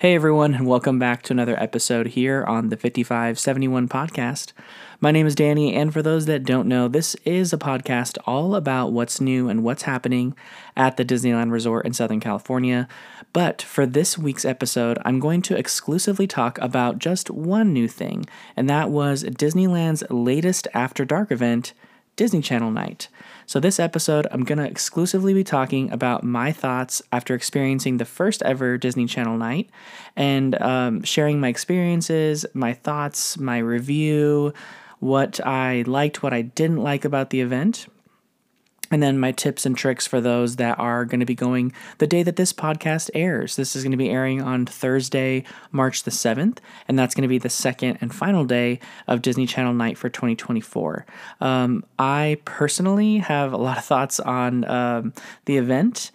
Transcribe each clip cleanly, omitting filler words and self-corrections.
Hey everyone, and welcome back to another episode here on the 5571 podcast. My name is Danny, and for those that don't know, this is a podcast all about what's new and what's happening at the Disneyland Resort in Southern California. But for this week's episode, I'm going to exclusively talk about just one new thing, and that was Disneyland's latest After Dark event, Disney Channel Night. So this episode, I'm going to exclusively be talking about my thoughts after experiencing the first ever Disney Channel Night and sharing my experiences, my thoughts, my review, what I liked, what I didn't like about the event, and then my tips and tricks for those that are going to be going the day that this podcast airs. This is going to be airing on Thursday, March the 7th, and that's going to be the second and final day of Disney Channel Night for 2024. I personally have a lot of thoughts on the event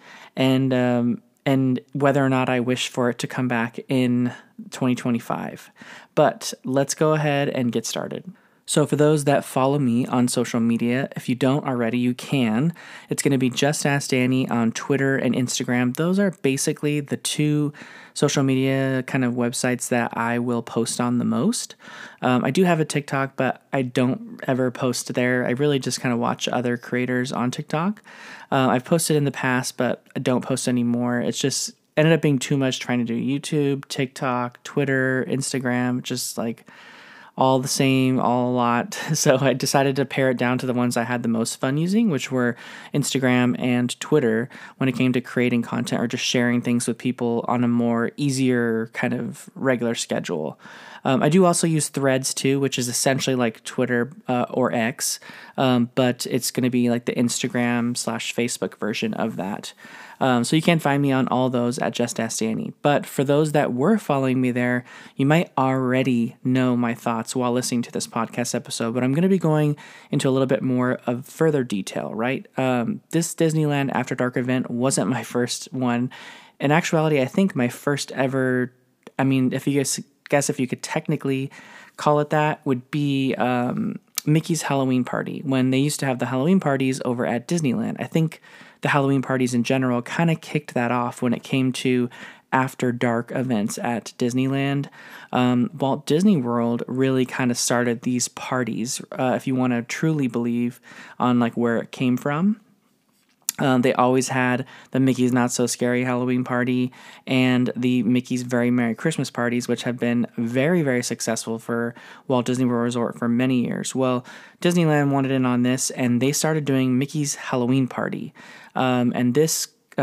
and whether or not I wish for it to come back in 2025. But let's go ahead and get started. So for those that follow me on social media, if you don't already, you can. It's going to be Just Ask Danny on Twitter and Instagram. Those are basically the two social media kind of websites that I will post on the most. I do have a TikTok, but I don't ever post there. I really just kind of watch other creators on TikTok. I've posted in the past, but I don't post anymore. It's just ended up being too much trying to do YouTube, TikTok, Twitter, Instagram, just like all the same, all a lot. So I decided to pare it down to the ones I had the most fun using, which were Instagram and Twitter when it came to creating content or just sharing things with people on a more easier kind of regular schedule. I do also use Threads too, which is essentially like Twitter or X, but it's going to be like the Instagram/Facebook version of that. So you can find me on all those at Just Ask Danny. But for those that were following me there, you might already know my thoughts while listening to this podcast episode, but I'm going to be going into a little bit more of further detail, right? This Disneyland After Dark event wasn't my first one. In actuality, I think my first ever, if you guess if you could technically call it that, would be Mickey's Halloween Party, when they used to have the Halloween parties over at Disneyland. I think the Halloween parties in general kind of kicked that off when it came to after dark events at Disneyland. Walt Disney World really kind of started these parties, if you want to truly believe on like where it came from. They always had the Mickey's Not So Scary Halloween Party and the Mickey's Very Merry Christmas parties, which have been very, very successful for Walt Disney World Resort for many years. Well, Disneyland wanted in on this, and they started doing Mickey's Halloween Party. And this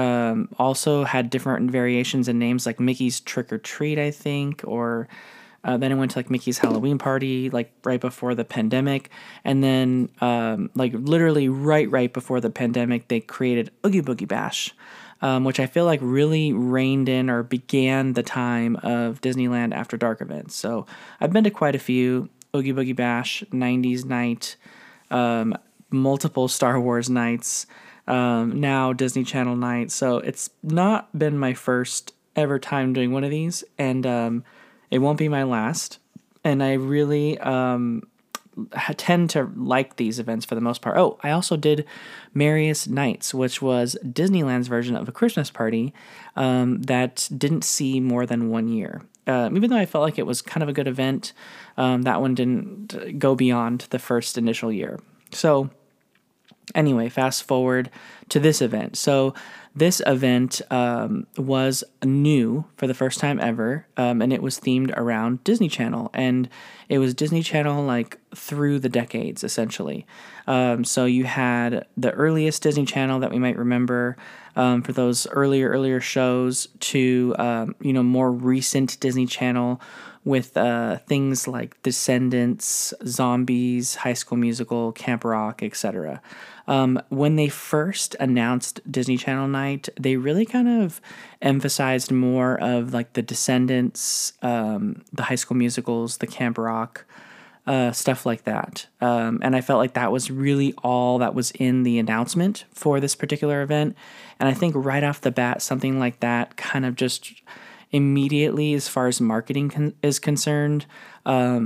also had different variations and names, like Mickey's Trick or Treat, I think, or then it went to like Mickey's Halloween Party, like right before the pandemic. And then like literally right before the pandemic, they created Oogie Boogie Bash, which I feel like really reined in or began the time of Disneyland After Dark events. So I've been to quite a few: Oogie Boogie Bash, 90s Night, multiple Star Wars nights, now Disney Channel Night. So it's not been my first ever time doing one of these, and it won't be my last, and I really tend to like these events for the most part. Oh, I also did Merriest Nights, which was Disneyland's version of a Christmas party that didn't see more than 1 year. Even though I felt like it was kind of a good event, that one didn't go beyond the first initial year. So anyway, fast forward to this event. So this event was new for the first time ever, and it was themed around Disney Channel, and it was Disney Channel like through the decades, essentially. So you had the earliest Disney Channel that we might remember for those earlier shows to more recent Disney Channel with things like Descendants, Zombies, High School Musical, Camp Rock, etc. When they first announced Disney Channel Night, they really kind of emphasized more of like the Descendants, the High School Musicals, the Camp Rock, stuff like that. And I felt like that was really all that was in the announcement for this particular event. And I think right off the bat, something like that kind of just immediately, as far as marketing is concerned,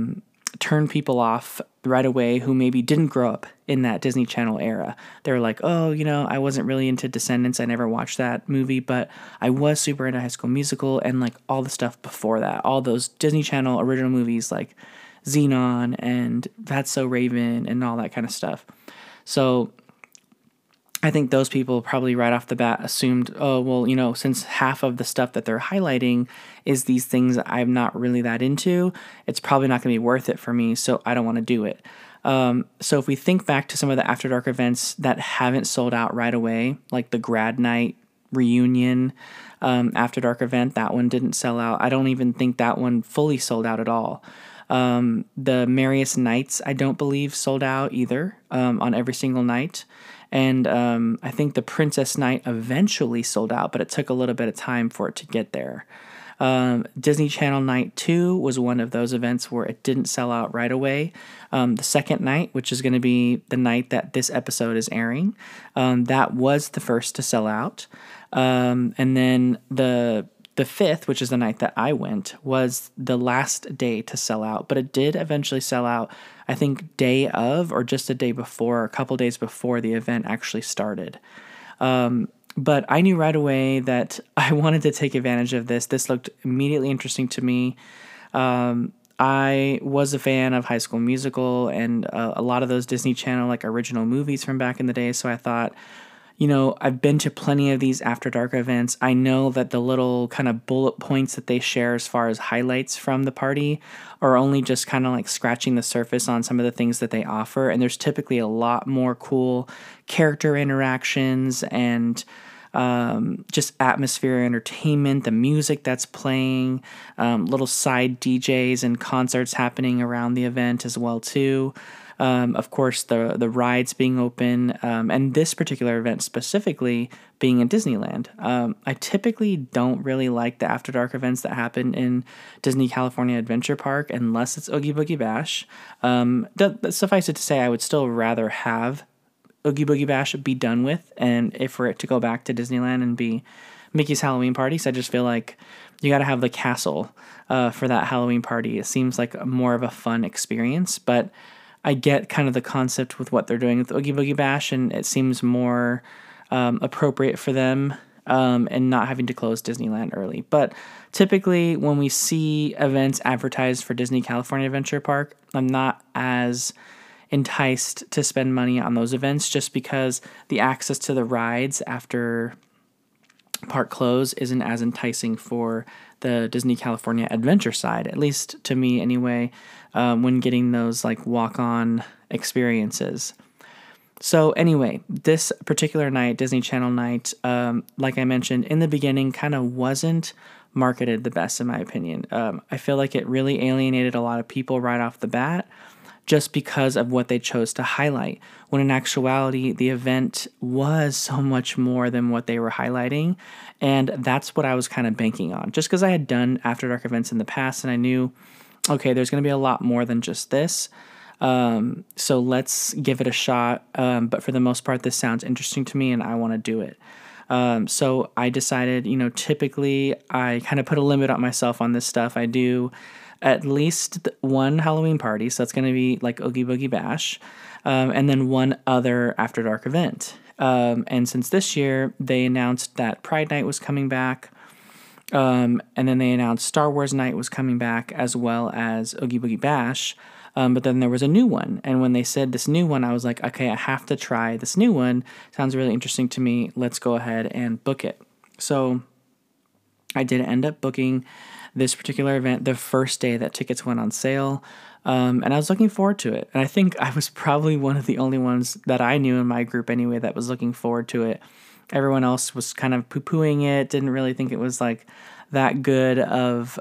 turn people off right away who maybe didn't grow up in that Disney Channel era. They're like, oh, I wasn't really into Descendants. I never watched that movie, but I was super into High School Musical and like all the stuff before that. All those Disney Channel original movies like Xenon and That's So Raven and all that kind of stuff. So I think those people probably right off the bat assumed, oh, well, since half of the stuff that they're highlighting is these things I'm not really that into, it's probably not going to be worth it for me, so I don't want to do it. So if we think back to some of the After Dark events that haven't sold out right away, like the Grad Night reunion After Dark event, that one didn't sell out. I don't even think that one fully sold out at all. The Merriest Nights, I don't believe sold out either on every single night. And I think the Princess Night eventually sold out, but it took a little bit of time for it to get there. Disney Channel Night 2 was one of those events where it didn't sell out right away. The second night, which is going to be the night that this episode is airing, that was the first to sell out. And then the fifth, which is the night that I went, was the last day to sell out, but it did eventually sell out, I think, day of or just a day before, a couple days before the event actually started. But I knew right away that I wanted to take advantage of this. This looked immediately interesting to me. I was a fan of High School Musical and a lot of those Disney Channel like original movies from back in the day, so I thought, I've been to plenty of these After Dark events. I know that the little kind of bullet points that they share as far as highlights from the party are only just kind of like scratching the surface on some of the things that they offer. And there's typically a lot more cool character interactions and just atmosphere, entertainment, the music that's playing, little side DJs and concerts happening around the event as well too. Of course, the rides being open, and this particular event specifically being in Disneyland. I typically don't really like the After Dark events that happen in Disney California Adventure Park unless it's Oogie Boogie Bash. Suffice it to say, I would still rather have Oogie Boogie Bash be done with, and if for it to go back to Disneyland and be Mickey's Halloween Party. So I just feel like you got to have the castle for that Halloween party. It seems like more of a fun experience, but I get kind of the concept with what they're doing with Oogie Boogie Bash, and it seems more appropriate for them and not having to close Disneyland early. But typically when we see events advertised for Disney California Adventure Park, I'm not as enticed to spend money on those events just because the access to the rides after park close isn't as enticing for the Disney California Adventure side, at least to me anyway, when getting those like walk-on experiences. So anyway, this particular night, Disney Channel night, like I mentioned in the beginning, kind of wasn't marketed the best in my opinion. I feel like it really alienated a lot of people right off the bat just because of what they chose to highlight, when in actuality, the event was so much more than what they were highlighting, and that's what I was kind of banking on. Just because I had done After Dark events in the past, and I knew, okay, there's going to be a lot more than just this, so let's give it a shot, but for the most part, this sounds interesting to me, and I want to do it. So I decided, typically I kind of put a limit on myself on this stuff. I do at least one Halloween party, so that's going to be like Oogie Boogie Bash, and then one other After Dark event. And since this year, they announced that Pride Night was coming back, and then they announced Star Wars Night was coming back, as well as Oogie Boogie Bash, but then there was a new one, and when they said this new one, I was like, okay, I have to try this new one. Sounds really interesting to me. Let's go ahead and book it. So I did end up booking this particular event the first day that tickets went on sale, and I was looking forward to it. And I think I was probably one of the only ones that I knew in my group anyway that was looking forward to it. Everyone else was kind of poo-pooing it, didn't really think it was like that good of,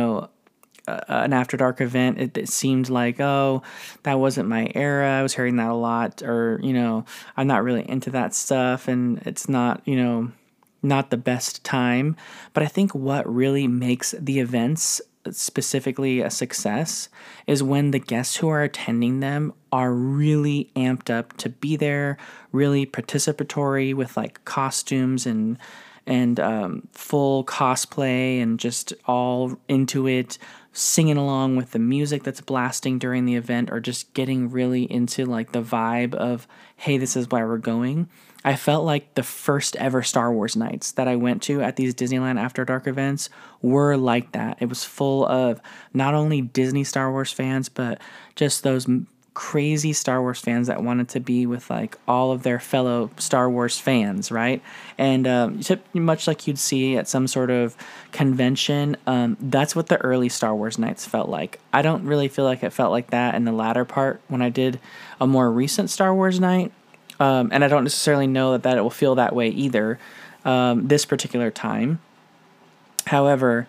an After Dark event. It seemed like, oh, that wasn't my era. I was hearing that a lot, or, I'm not really into that stuff, and it's not, not the best time. But I think what really makes the events specifically a success is when the guests who are attending them are really amped up to be there, really participatory with like costumes and and full cosplay and just all into it, singing along with the music that's blasting during the event, or just getting really into like the vibe of, hey, this is where we're going. I felt like the first ever Star Wars nights that I went to at these Disneyland After Dark events were like that. It was full of not only Disney Star Wars fans, but just those crazy Star Wars fans that wanted to be with like all of their fellow Star Wars fans, right? And much like you'd see at some sort of convention, that's what the early Star Wars nights felt like. I don't really feel like it felt like that in the latter part when I did a more recent Star Wars night. And I don't necessarily know that it will feel that way either this particular time. However,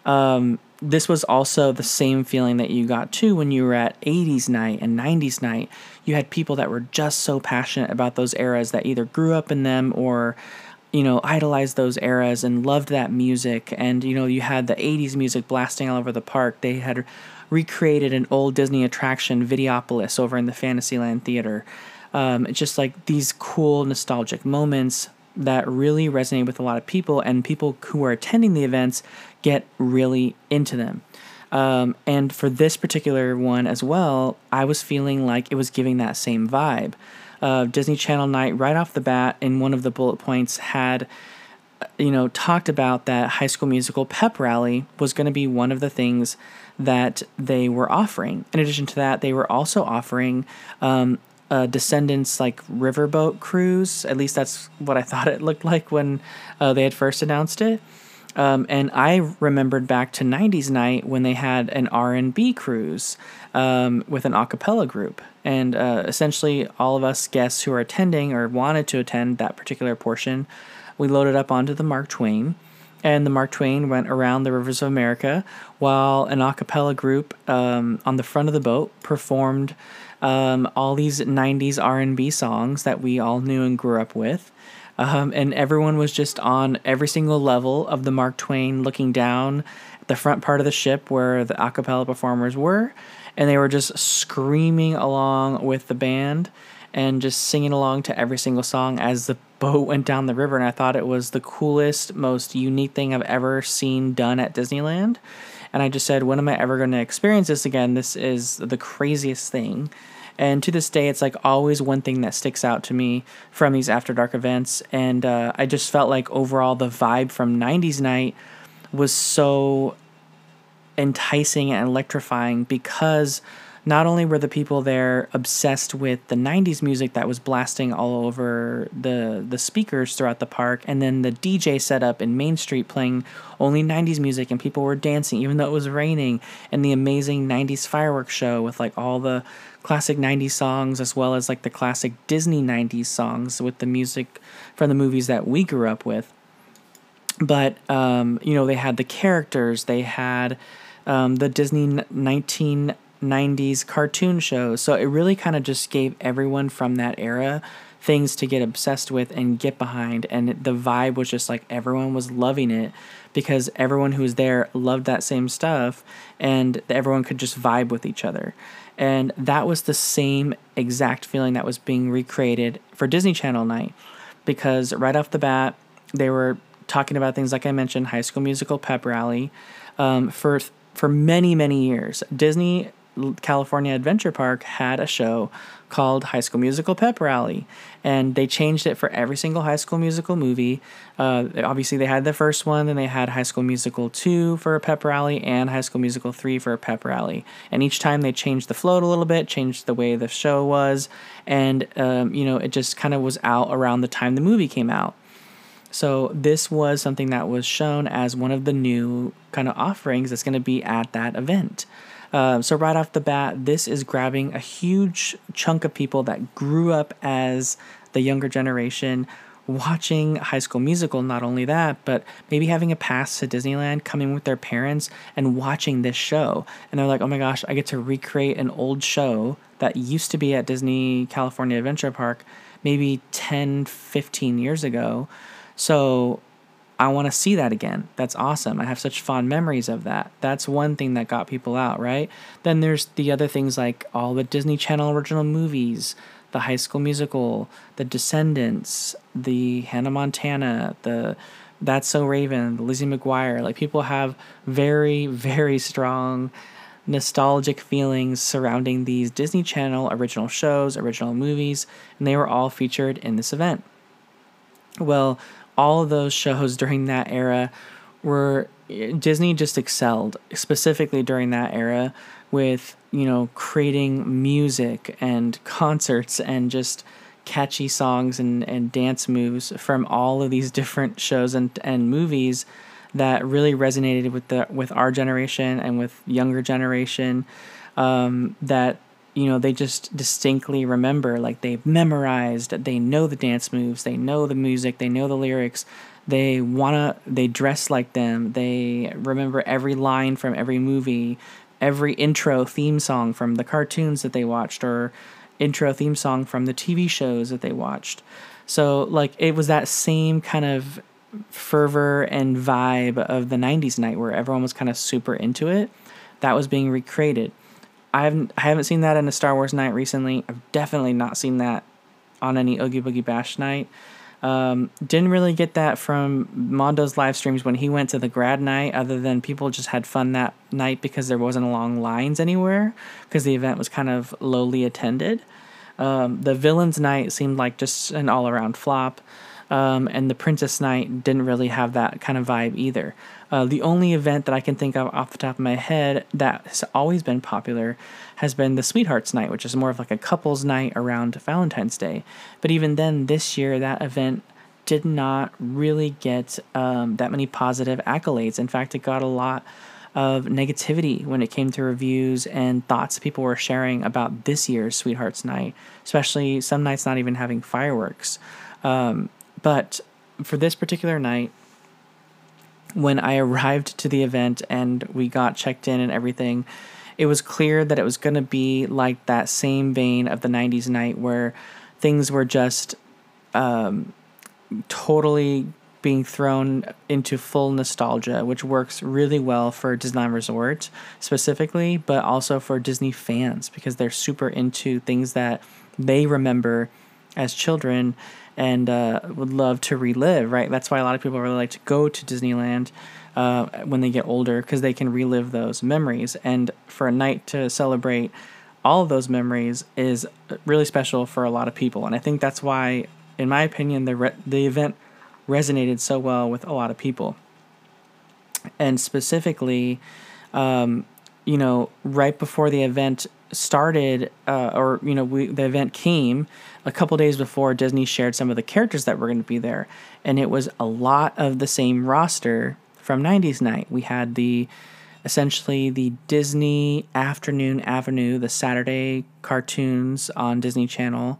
this was also the same feeling that you got too when you were at 80s night and 90s night. You had people that were just so passionate about those eras that either grew up in them or, idolized those eras and loved that music. And, you had the 80s music blasting all over the park. They had recreated an old Disney attraction, Videopolis, over in the Fantasyland Theater. It's just like these cool nostalgic moments that really resonate with a lot of people, and people who are attending the events get really into them. And for this particular one as well, I was feeling like it was giving that same vibe. Disney Channel night right off the bat in one of the bullet points had, talked about that High School Musical pep rally was going to be one of the things that they were offering. In addition to that, they were also offering Descendants like riverboat cruise. At least that's what I thought it looked like when they had first announced it. And I remembered back to 90s night when they had an R&B cruise with an a cappella group. And essentially all of us guests who are attending or wanted to attend that particular portion, we loaded up onto the Mark Twain. And the Mark Twain went around the rivers of America while an a cappella group on the front of the boat performed all these 90s R&B songs that we all knew and grew up with. And everyone was just on every single level of the Mark Twain looking down at the front part of the ship where the a cappella performers were. And they were just screaming along with the band and just singing along to every single song as the boat went down the river. And I thought it was the coolest, most unique thing I've ever seen done at Disneyland. And I just said, when am I ever going to experience this again? This is the craziest thing. And to this day, it's like always one thing that sticks out to me from these After Dark events. And I just felt like overall the vibe from 90s night was so enticing and electrifying because not only were the people there obsessed with the 90s music that was blasting all over the speakers throughout the park, and then the DJ set up in Main Street playing only 90s music, and people were dancing even though it was raining, and the amazing 90s fireworks show with like all the classic 90s songs as well as like the classic Disney 90s songs with the music from the movies that we grew up with. But, they had the characters, they had the Disney 1990s cartoon shows. So it really kind of just gave everyone from that era things to get obsessed with and get behind. And the vibe was just like everyone was loving it because everyone who was there loved that same stuff and everyone could just vibe with each other. And that was the same exact feeling that was being recreated for Disney Channel night because right off the bat, they were talking about things like I mentioned, High School Musical pep rally. For many, many years, Disney California Adventure Park had a show called High School Musical Pep Rally, and they changed it for every single High School Musical movie. Obviously, they had the first one, then they had High School Musical 2 for a pep rally and High School Musical 3 for a pep rally. And each time they changed the float a little bit, changed the way the show was, and it just kind of was out around the time the movie came out. So this was something that was shown as one of the new kind of offerings that's going to be at that event. So right off the bat, this is grabbing a huge chunk of people that grew up as the younger generation watching High School Musical. Not only that, but maybe having a pass to Disneyland, coming with their parents and watching this show. And they're like, oh my gosh, I get to recreate an old show that used to be at Disney California Adventure Park maybe 10, 15 years ago. So I want to see that again. That's awesome. I have such fond memories of that. That's one thing that got people out, right? Then there's the other things like all the Disney Channel original movies, the High School Musical, the Descendants, the Hannah Montana, the That's So Raven, Lizzie McGuire. Like, people have very, very strong nostalgic feelings surrounding these Disney Channel original shows, original movies, and they were all featured in this event. Well, all of those shows during that era were Disney just excelled, specifically during that era, with, creating music and concerts and just catchy songs and dance moves from all of these different shows and movies that really resonated with our generation and with younger generation, that they just distinctly remember. Like, they've memorized, they know the dance moves, they know the music, they know the lyrics, they dress like them, they remember every line from every movie, every intro theme song from the cartoons that they watched, or intro theme song from the TV shows that they watched. So, like, it was that same kind of fervor and vibe of the 90s night where everyone was kind of super into it. That was being recreated. I haven't seen that in a Star Wars night recently. I've definitely not seen that on any Oogie Boogie Bash night. Didn't really get that from Mondo's live streams when he went to the grad night, other than people just had fun that night because there wasn't long lines anywhere, because the event was kind of lowly attended. The Villains night seemed like just an all-around flop. And the Princess Night didn't really have that kind of vibe either. The only event that I can think of off the top of my head that has always been popular has been the Sweethearts Night, which is more of like a couples night around Valentine's Day. But even then, this year, that event did not really get that many positive accolades. In fact, it got a lot of negativity when it came to reviews and thoughts people were sharing about this year's Sweethearts Night, especially some nights not even having fireworks. But for this particular night, when I arrived to the event and we got checked in and everything, it was clear that it was going to be like that same vein of the 90s night where things were just totally being thrown into full nostalgia, which works really well for Disneyland Resort specifically, but also for Disney fans, because they're super into things that they remember as children and would love to relive, right? That's why a lot of people really like to go to Disneyland when they get older, because they can relive those memories. And for a night to celebrate all of those memories is really special for a lot of people. And I think that's why, in my opinion, the event resonated so well with a lot of people. And specifically, right before the event started, the event came a couple days before, Disney shared some of the characters that were going to be there, and it was a lot of the same roster from 90s Night. We had essentially the Disney Afternoon Avenue, the Saturday cartoons on Disney Channel,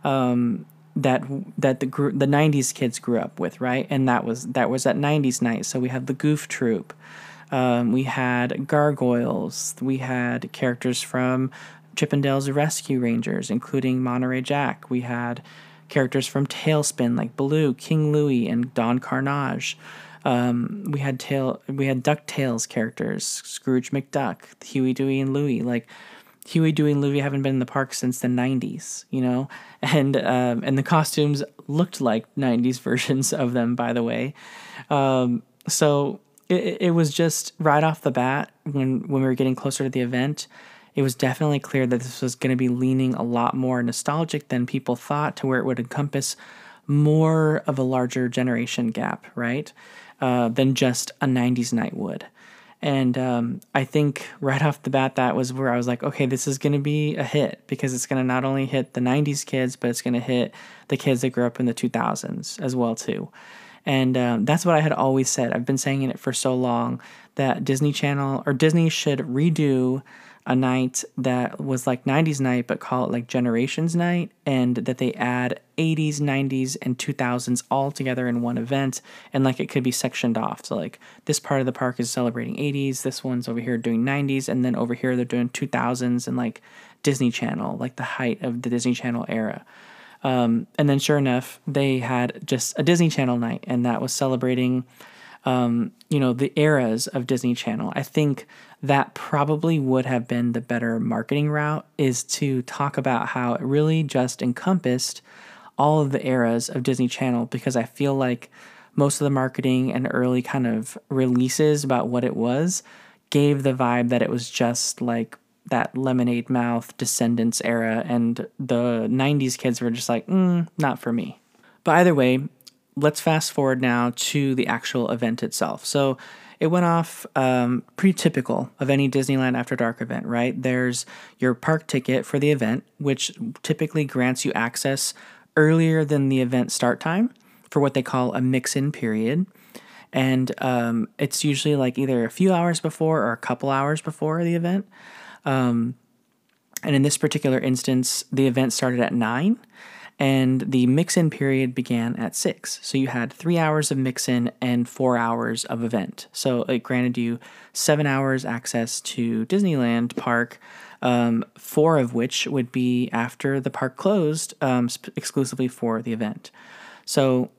that the 90s kids grew up with, right? And that was at 90s Night. So we had the Goof Troop. We had Gargoyles. We had characters from Chippendales Rescue Rangers, including Monterey Jack. We had characters from Tailspin like Baloo, King Louie, and Don Carnage. We had DuckTales characters, Scrooge McDuck, Huey, Dewey, and Louie. Like, Huey, Dewey, and Louie haven't been in the park since the 90s, and the costumes looked like 90s versions of them, by the way. So it was just right off the bat, when we were getting closer to the event, it was definitely clear that this was going to be leaning a lot more nostalgic than people thought, to where it would encompass more of a larger generation gap, right? Than just a 90s night would. And I think right off the bat, that was where I was like, okay, this is going to be a hit, because it's going to not only hit the 90s kids, but it's going to hit the kids that grew up in the 2000s as well, too. And that's what I had always said. I've been saying it for so long, that Disney should redo a night that was like 90s night, but call it like Generations Night, and that they add 80s, 90s, and 2000s all together in one event, and like it could be sectioned off. So like, this part of the park is celebrating 80s, this one's over here doing 90s, and then over here they're doing 2000s and like Disney Channel, like the height of the Disney Channel era. And then sure enough, they had just a Disney Channel night, and that was celebrating the eras of Disney Channel. I think that probably would have been the better marketing route, is to talk about how it really just encompassed all of the eras of Disney Channel, because I feel like most of the marketing and early kind of releases about what it was gave the vibe that it was just like that Lemonade Mouth Descendants era, and the 90s kids were just like, not for me. But either way, let's fast forward now to the actual event itself. So it went off pretty typical of any Disneyland After Dark event, right? There's your park ticket for the event, which typically grants you access earlier than the event start time for what they call a mix-in period. And it's usually like either a few hours before or a couple hours before the event. And in this particular instance, the event started at 9 and the mix-in period began at 6. So you had 3 hours of mix-in and 4 hours of event. So it granted you 7 hours access to Disneyland Park, 4 of which would be after the park closed, exclusively for the event. So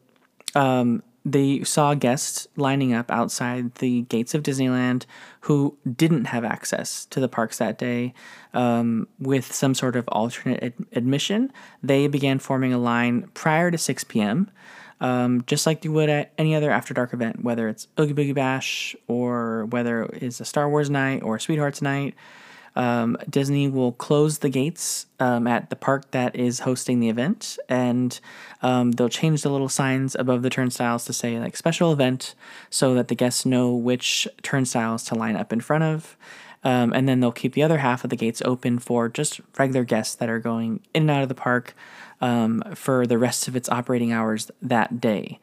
they saw guests lining up outside the gates of Disneyland who didn't have access to the parks that day with some sort of alternate admission. They began forming a line prior to 6 p.m., just like you would at any other After Dark event, whether it's Oogie Boogie Bash or whether it's a Star Wars night or Sweethearts night. Disney will close the gates at the park that is hosting the event, and they'll change the little signs above the turnstiles to say like special event so that the guests know which turnstiles to line up in front of. And then they'll keep the other half of the gates open for just regular guests that are going in and out of the park for the rest of its operating hours that day.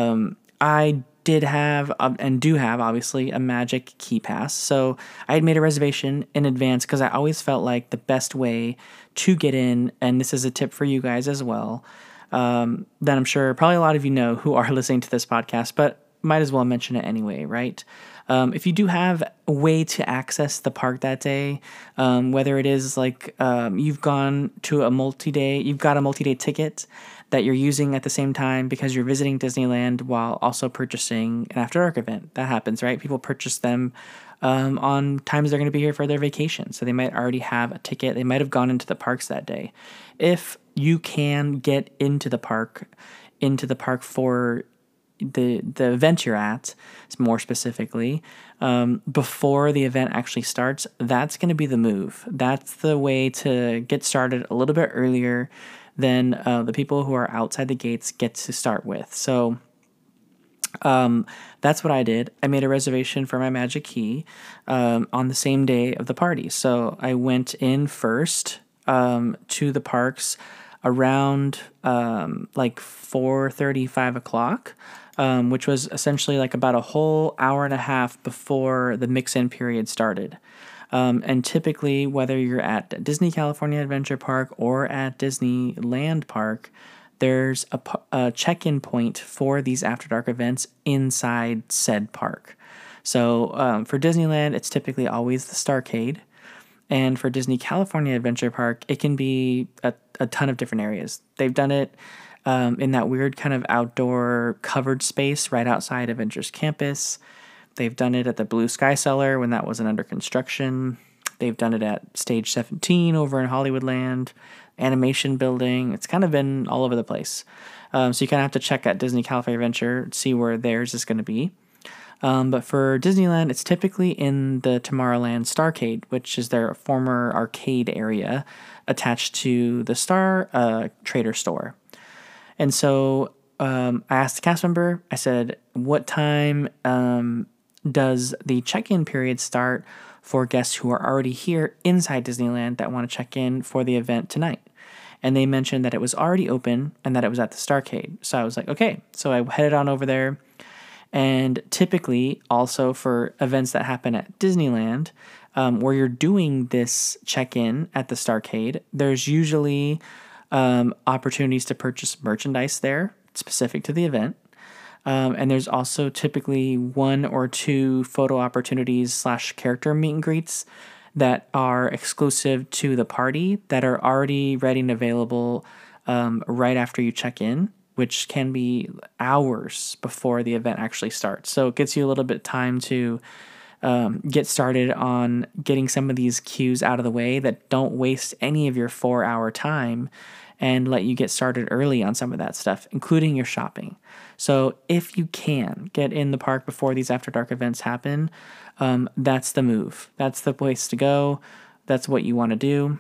I did have and do have, obviously, a Magic Key Pass. So I had made a reservation in advance because I always felt like the best way to get in, and this is a tip for you guys as well, that I'm sure probably a lot of you know who are listening to this podcast, but might as well mention it anyway, right? If you do have a way to access the park that day, whether it is like you've gone to you've got a multi-day ticket that you're using at the same time because you're visiting Disneyland while also purchasing an After Dark event. That happens, right? People purchase them on times they're going to be here for their vacation. So they might already have a ticket. They might have gone into the parks that day. If you can get into the park for the event you're at, more specifically, before the event actually starts, that's going to be the move. That's the way to get started a little bit earlier than the people who are outside the gates get to start with. So that's what I did. I made a reservation for my Magic Key on the same day of the party. So I went in first to the parks around like 4:30, 5 o'clock, which was essentially like about a whole hour and a half before the mix-in period started. And typically, whether you're at Disney California Adventure Park or at Disneyland Park, there's a check-in point for these After Dark events inside said park. So for Disneyland, it's typically always the Starcade. And for Disney California Adventure Park, it can be a ton of different areas. They've done it in that weird kind of outdoor covered space right outside Avengers Campus. They've done it at the Blue Sky Cellar when that wasn't under construction. They've done it at Stage 17 over in Hollywoodland, Animation Building. It's kind of been all over the place. So you kind of have to check at Disney California Adventure, see where theirs is going to be. But for Disneyland, it's typically in the Tomorrowland Starcade, which is their former arcade area attached to the Star Trader store. And so I asked the cast member, I said, what time does the check-in period start for guests who are already here inside Disneyland that want to check in for the event tonight? And they mentioned that it was already open and that it was at the Starcade. So I was like, okay. So I headed on over there. And typically, also for events that happen at Disneyland, where you're doing this check-in at the Starcade, there's usually opportunities to purchase merchandise there specific to the event. And there's also typically 1 or 2 photo opportunities / character meet and greets that are exclusive to the party that are already ready and available right after you check in, which can be hours before the event actually starts. So it gives you a little bit of time to get started on getting some of these queues out of the way that don't waste any of your 4-hour time and let you get started early on some of that stuff, including your shopping. So if you can get in the park before these After Dark events happen, that's the move. That's the place to go. That's what you want to do.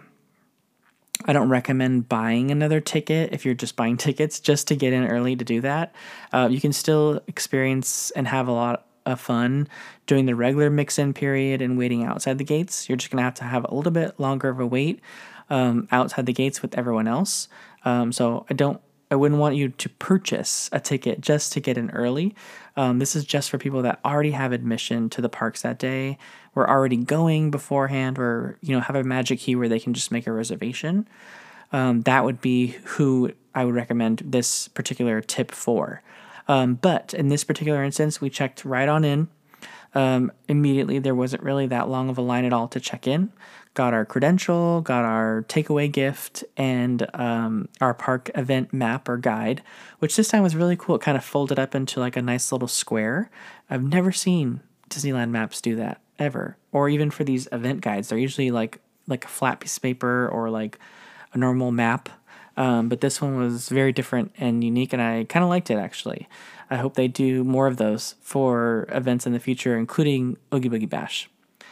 I don't recommend buying another ticket if you're just buying tickets just to get in early to do that. You can still experience and have a lot of fun during the regular mix-in period and waiting outside the gates. You're just going to have a little bit longer of a wait outside the gates with everyone else. So I wouldn't want you to purchase a ticket just to get in early. This is just for people that already have admission to the parks that day. We're already going beforehand, or have a magic key where they can just make a reservation. That would be who I would recommend this particular tip for. But in this particular instance, we checked right on in. Immediately, there wasn't really that long of a line at all to check in. Got our credential, got our takeaway gift, and our park event map or guide, which this time was really cool. It kind of folded up into like a nice little square. I've never seen Disneyland maps do that ever, or even for these event guides. They're usually like a flat piece of paper or like a normal map. But this one was very different and unique, and I kind of liked it, actually. I hope they do more of those for events in the future, including Oogie Boogie Bash.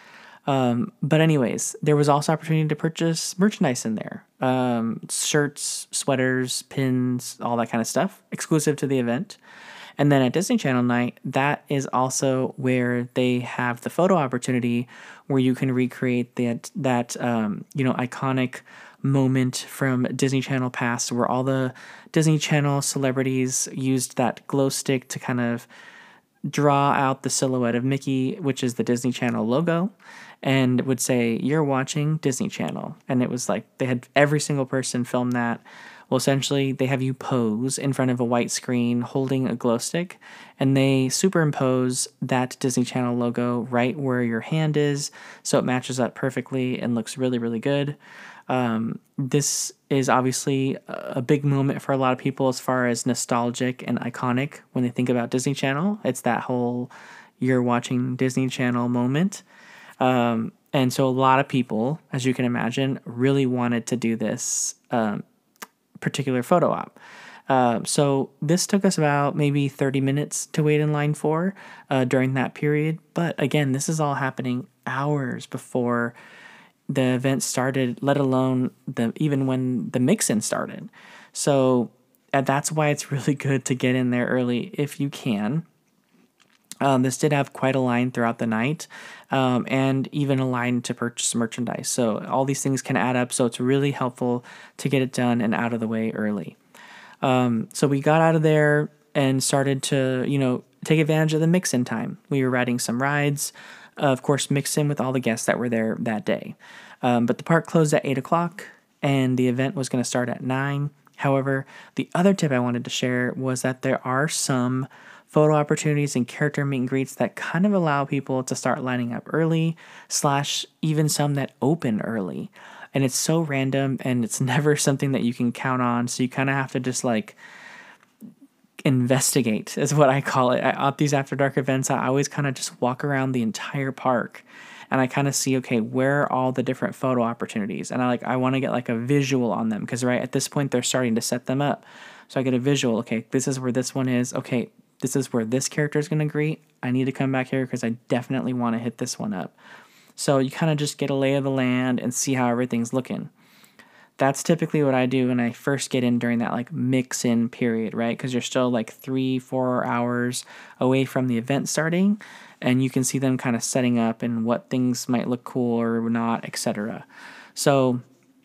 But anyways, there was also opportunity to purchase merchandise in there. Shirts, sweaters, pins, all that kind of stuff, exclusive to the event. And then at Disney Channel night, that is also where they have the photo opportunity where you can recreate that iconic moment from Disney Channel past, where all the Disney Channel celebrities used that glow stick to kind of draw out the silhouette of Mickey, which is the Disney Channel logo, and would say, "You're watching Disney Channel." And it was like they had every single person film that. Well, essentially, they have you pose in front of a white screen holding a glow stick, and they superimpose that Disney Channel logo right where your hand is, so it matches up perfectly and looks really, really good. This is obviously a big moment for a lot of people as far as nostalgic and iconic when they think about Disney Channel. It's that whole "you're watching Disney Channel" moment. And so a lot of people, as you can imagine, really wanted to do this particular photo op. So this took us about maybe 30 minutes to wait in line for during that period. But again, this is all happening hours before the event started, let alone even when the mix-in started. So that's why it's really good to get in there early if you can. This did have quite a line throughout the night, and even a line to purchase merchandise. So all these things can add up, so it's really helpful to get it done and out of the way early. So we got out of there and started to, take advantage of the mix-in time. We were riding some rides, of course, mixed in with all the guests that were there that day. But the park closed at 8 o'clock, and the event was going to start at 9. However, the other tip I wanted to share was that there are some photo opportunities and character meet and greets that kind of allow people to start lining up early, / even some that open early. And it's so random, and it's never something that you can count on. So you kind of have to just investigate, is what I call it. At these After Dark events, I always kind of just walk around the entire park, and I kind of see, okay, where are all the different photo opportunities? And I want to get a visual on them, because right at this point they're starting to set them up. So I get a visual. Okay, this is where this one is. Okay, this is where this character is going to greet. I need to come back here because I definitely want to hit this one up. So you kind of just get a lay of the land and see how everything's looking. That's typically what I do when I first get in during that mix-in period, right? Because you're still 3-4 hours away from the event starting, and you can see them kind of setting up and what things might look cool or not, etc. So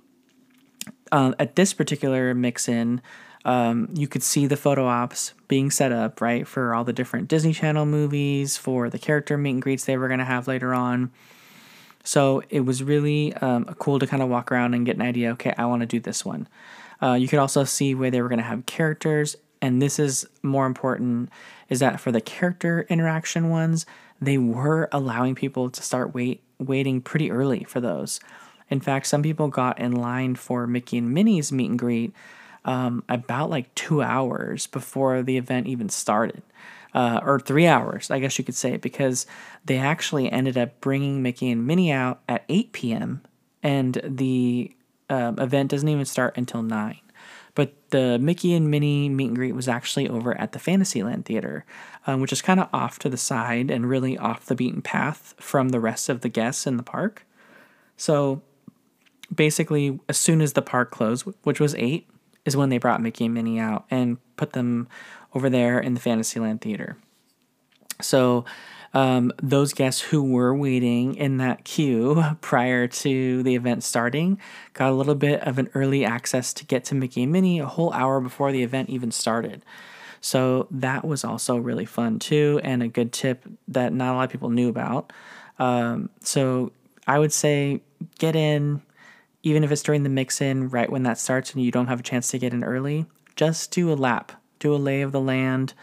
at this particular mix-in, you could see the photo ops being set up, right, for all the different Disney Channel movies, for the character meet and greets they were going to have later on. So it was really cool to kind of walk around and get an idea, okay, I want to do this one. You could also see where they were going to have characters, and this is more important, is that for the character interaction ones, they were allowing people to start waiting pretty early for those. In fact, some people got in line for Mickey and Minnie's meet and greet about 2 hours before the event even started. Or 3 hours, I guess you could say, because they actually ended up bringing Mickey and Minnie out at 8 p.m. and the event doesn't even start until 9. the Mickey and Minnie meet and greet was actually over at the Fantasyland Theater, which is kind of off to the side and really off the beaten path from the rest of the guests in the park. So basically, as soon as the park closed, which was 8, is when they brought Mickey and Minnie out and put them over there in the Fantasyland Theater. So those guests who were waiting in that queue prior to the event starting got a little bit of an early access to get to Mickey and Minnie a whole hour before the event even started. So that was also really fun too, and a good tip that not a lot of people knew about. So I would say get in, even if it's during the mix-in, right when that starts and you don't have a chance to get in early, just do a lap, do a lay of the land,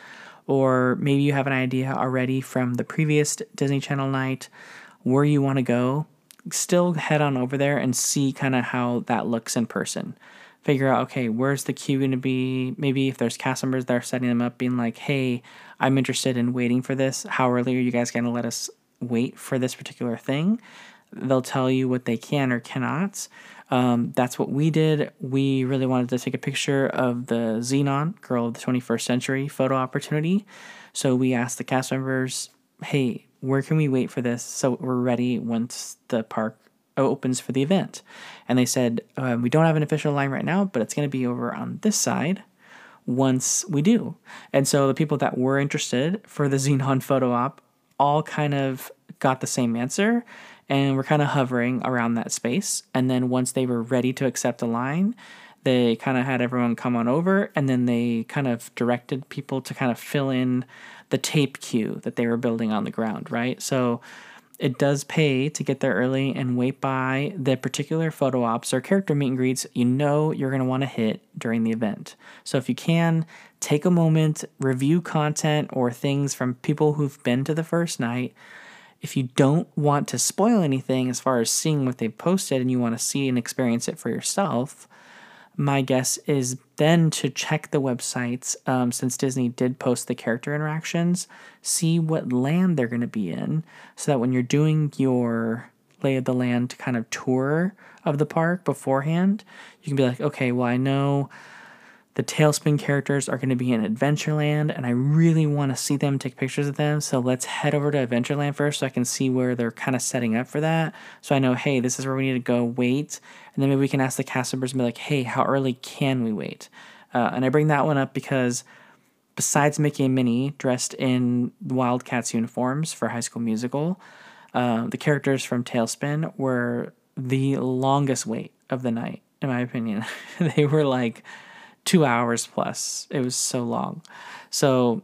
or maybe you have an idea already from the previous Disney Channel night where you want to go. Still head on over there and see kind of how that looks in person. Figure out, okay, where's the queue going to be? Maybe if there's cast members that are setting them up, being like, hey, I'm interested in waiting for this. How early are you guys going to let us wait for this particular thing? They'll tell you what they can or cannot. That's what we did. We really wanted to take a picture of the Xenon, Girl of the 21st Century photo opportunity. So we asked the cast members, hey, where can we wait for this so we're ready once the park opens for the event? And they said, we don't have an official line right now, but it's going to be over on this side once we do. And so the people that were interested for the Xenon photo op all kind of got the same answer, and we're kind of hovering around that space. And then once they were ready to accept a line, they kind of had everyone come on over, and then they kind of directed people to kind of fill in the tape queue that they were building on the ground, right? So it does pay to get there early and wait by the particular photo ops or character meet and greets you know you're going to want to hit during the event. So if you can, take a moment, review content or things from people who've been to the first night. If you don't want to spoil anything as far as seeing what they've posted and you want to see and experience it for yourself, my guess is then to check the websites, since Disney did post the character interactions, see what land they're going to be in, so that when you're doing your lay of the land kind of tour of the park beforehand, you can be like, okay, well, I know the Tailspin characters are going to be in Adventureland, and I really want to see them, take pictures of them. So let's head over to Adventureland first so I can see where they're kind of setting up for that. So I know, hey, this is where we need to go wait. And then maybe we can ask the cast members and be like, hey, how early can we wait? And I bring that one up because besides Mickey and Minnie dressed in Wildcats uniforms for High School Musical, the characters from Tailspin were the longest wait of the night, in my opinion. They were like 2 hours plus. It was so long. So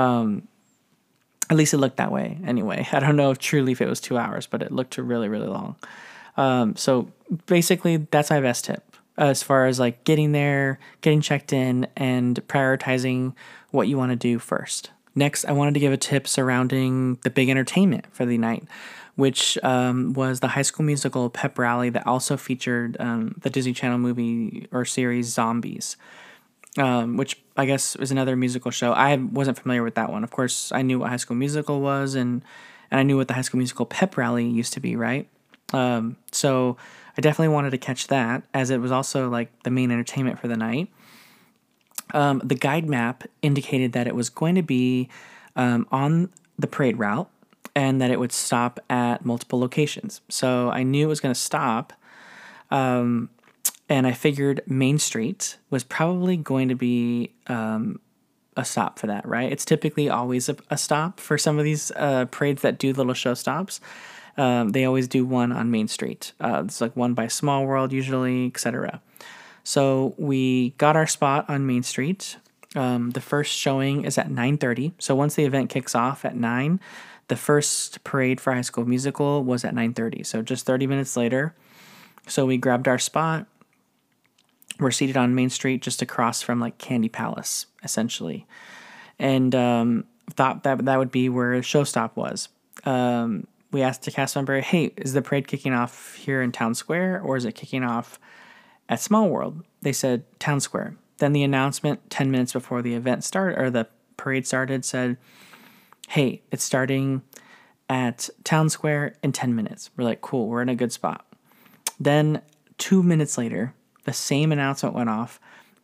at least it looked that way anyway. I don't know if truly if it was 2 hours, but it looked really, really long. So basically that's my best tip as far as like getting there, getting checked in, and prioritizing what you want to do first. Next, I wanted to give a tip surrounding the big entertainment for the night, which was the High School Musical pep rally that also featured the Disney Channel movie or series Zombies, which I guess is another musical show. I wasn't familiar with that one. Of course, I knew what High School Musical was, and I knew what the High School Musical pep rally used to be, right? So I definitely wanted to catch that, as it was also like the main entertainment for the night. The guide map indicated that it was going to be on the parade route, and that it would stop at multiple locations. So I knew it was going to stop, and I figured Main Street was probably going to be a stop for that, right? It's typically always a stop for some of these parades that do little show stops. They always do one on Main Street. It's like one by Small World usually, etc. So we got our spot on Main Street. The first showing is at 9:30. So once the event kicks off at 9, the first parade for High School Musical was at 9:30. So just 30 minutes later. So we grabbed our spot. We're seated on Main Street just across from like Candy Palace, essentially. And thought that would be where a show stop was. We asked the cast member, hey, is the parade kicking off here in Town Square, or is it kicking off at Small World? They said Town Square. Then the announcement 10 minutes before the event started, or the parade started, said, hey, it's starting at Town Square in 10 minutes. We're like, cool, we're in a good spot. Then 2 minutes later, the same announcement went off,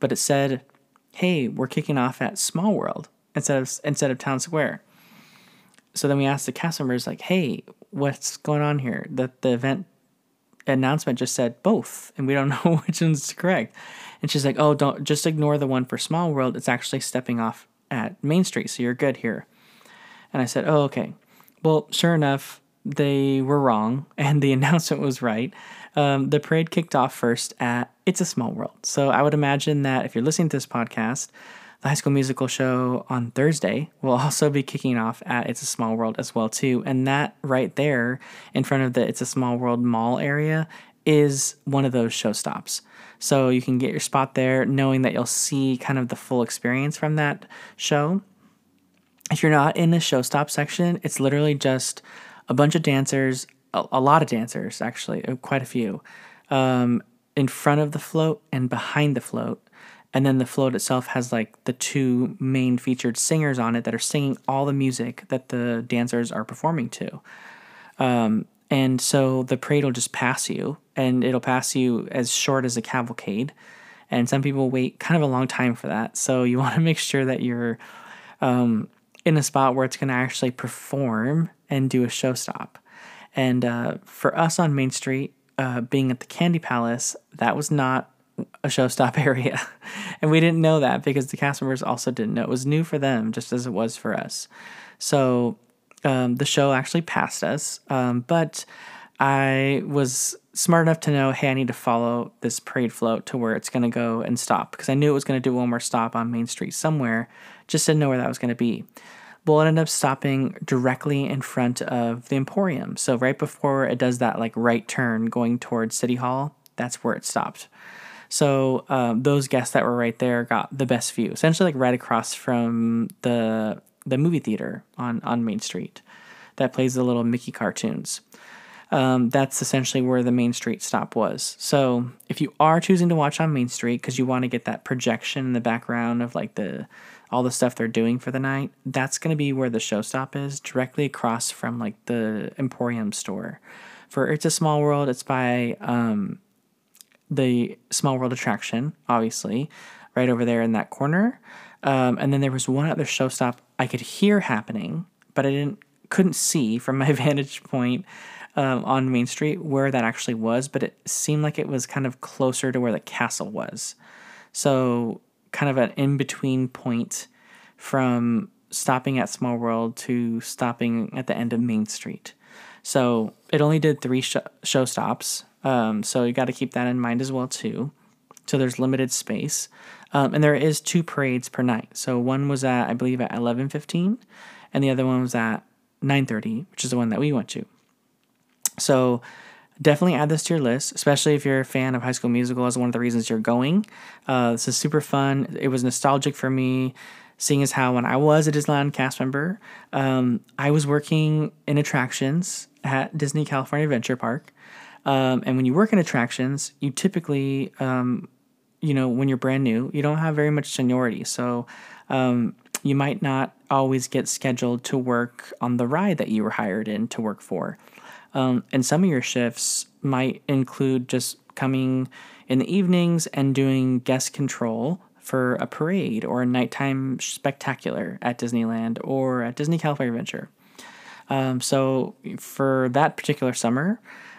but it said, "Hey, we're kicking off at Small World instead of Town Square." So then we asked the cast members, like, "Hey, what's going on here?" The event announcement just said both, and we don't know which one's correct. And she's like, "Oh, don't just ignore the one for Small World. It's actually stepping off at Main Street, so you're good here." And I said, "Oh, okay." Well, sure enough, they were wrong, and the announcement was right. The parade kicked off first at It's a Small World. So I would imagine that if you're listening to this podcast, the High School Musical show on Thursday will also be kicking off at It's a Small World as well, too. And that right there in front of the It's a Small World mall area is one of those show stops. So you can get your spot there knowing that you'll see kind of the full experience from that show. If you're not in the show stop section, it's literally just a bunch of dancers, a lot of dancers, actually, quite a few, in front of the float and behind the float. And then the float itself has like the two main featured singers on it that are singing all the music that the dancers are performing to. And so the parade will just pass you, and it'll pass you as short as a cavalcade. And some people wait kind of a long time for that. So you want to make sure that you're in a spot where it's going to actually perform and do a show stop. And for us on Main Street, being at the Candy Palace, that was not a show stop area. And we didn't know that because the cast members also didn't know. It was new for them, just as it was for us. So the show actually passed us. But I was smart enough to know, hey, I need to follow this parade float to where it's going to go and stop, because I knew it was going to do one more stop on Main Street somewhere, just didn't know where that was going to be. Well, it ended up stopping directly in front of the Emporium. So right before it does that like right turn going towards City Hall, that's where it stopped. So those guests that were right there got the best view, essentially like right across from the movie theater on Main Street that plays the little Mickey cartoons. That's essentially where the Main Street stop was. So if you are choosing to watch on Main Street because you want to get that projection in the background of like all the stuff they're doing for the night, that's going to be where the show stop is, directly across from like the Emporium store. For It's a Small World, it's by the Small World attraction, obviously, right over there in that corner. And then there was one other show stop I could hear happening, but I couldn't see from my vantage point on Main Street where that actually was, but it seemed like it was kind of closer to where the castle was. So kind of an in-between point from stopping at Small World to stopping at the end of Main Street. So it only did 3 show stops, so you got to keep that in mind as well too. So there's limited space, and there is 2 parades per night. So one was at, I believe, at 11:15, and the other one was at 9:30, which is the one that we went to. So definitely add this to your list, especially if you're a fan of High School Musical as one of the reasons you're going. This is super fun. It was nostalgic for me, seeing as how when I was a Disneyland cast member, I was working in attractions at Disney California Adventure Park. And when you work in attractions, you typically, when you're brand new, you don't have very much seniority. So you might not always get scheduled to work on the ride that you were hired in to work for. And some of your shifts might include just coming in the evenings and doing guest control for a parade or a nighttime spectacular at Disneyland or at Disney California Adventure. So for that particular summer,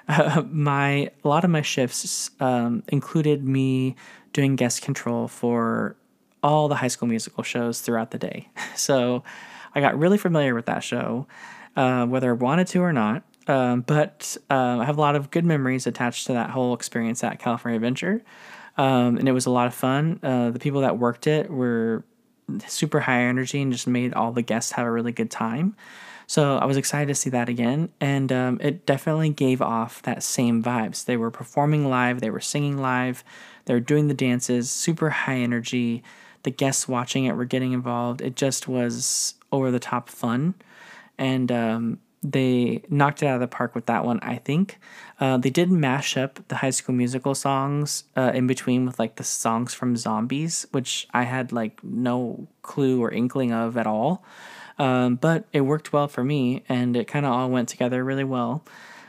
a lot of my shifts included me doing guest control for all the High School Musical shows throughout the day. So I got really familiar with that show, whether I wanted to or not. But I have a lot of good memories attached to that whole experience at California Adventure. And it was a lot of fun. The people that worked it were super high energy and just made all the guests have a really good time. So I was excited to see that again. And it definitely gave off that same vibes. They were performing live. They were singing live. They were doing the dances, super high energy. The guests watching it were getting involved. It just was over the top fun. And they knocked it out of the park with that one, I think. They did mash up the High School Musical songs in between with like the songs from Zombies, which I had like no clue or inkling of at all. But it worked well for me, and it kind of all went together really well.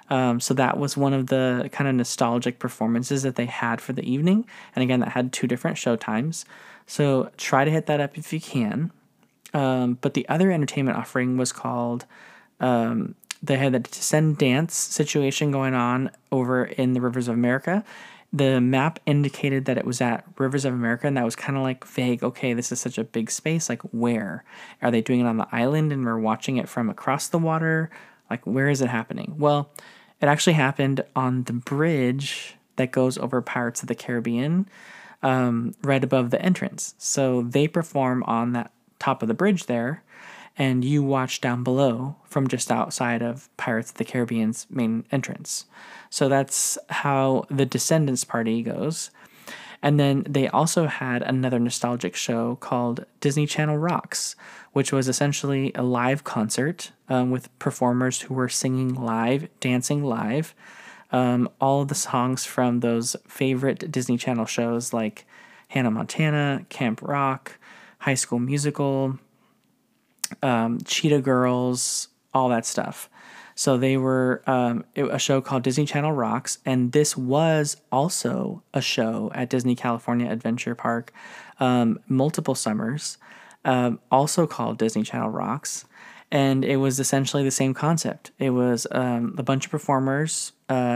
So that was one of the kind of nostalgic performances that they had for the evening. And again, that had 2 different show times. So try to hit that up if you can. But the other entertainment offering was called, they had the Descend Dance situation going on over in the Rivers of America. The map indicated that it was at Rivers of America, and that was kind of like vague. Okay, this is such a big space. Like, where? Are they doing it on the island and we're watching it from across the water? Like, where is it happening? Well, it actually happened on the bridge that goes over Pirates of the Caribbean, right above the entrance. So they perform on that top of the bridge there, and you watch down below from just outside of Pirates of the Caribbean's main entrance. So that's how the Descendants party goes. And then they also had another nostalgic show called Disney Channel Rocks, which was essentially a live concert with performers who were singing live, dancing live, all of the songs from those favorite Disney Channel shows like Hannah Montana, Camp Rock, High School Musical, Cheetah Girls, all that stuff. So they were a show called Disney Channel Rocks, and this was also a show at Disney California Adventure Park multiple summers, also called Disney Channel Rocks, and it was essentially the same concept. It was a bunch of performers